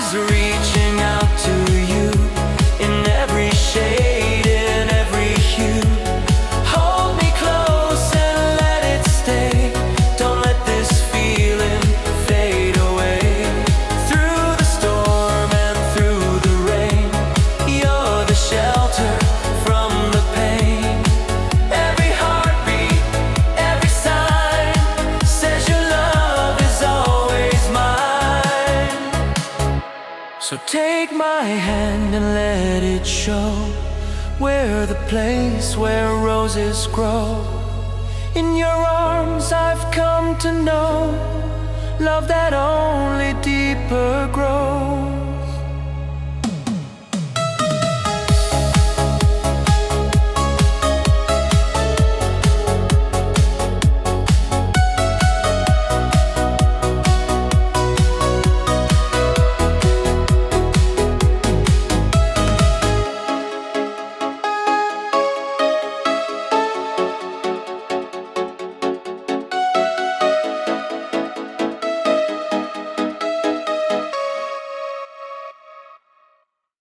is reaching out to you in every shade, in every hue. Hold me close and let it stay. Don't let this feeling fade away. Through the storm and through the rain, you're the shelter from the pain. Every heartbeat, every sign says your love is always mine. So take my hand and let it show. We're the place where roses grow. In your arms I've come to know love that only deeper grows.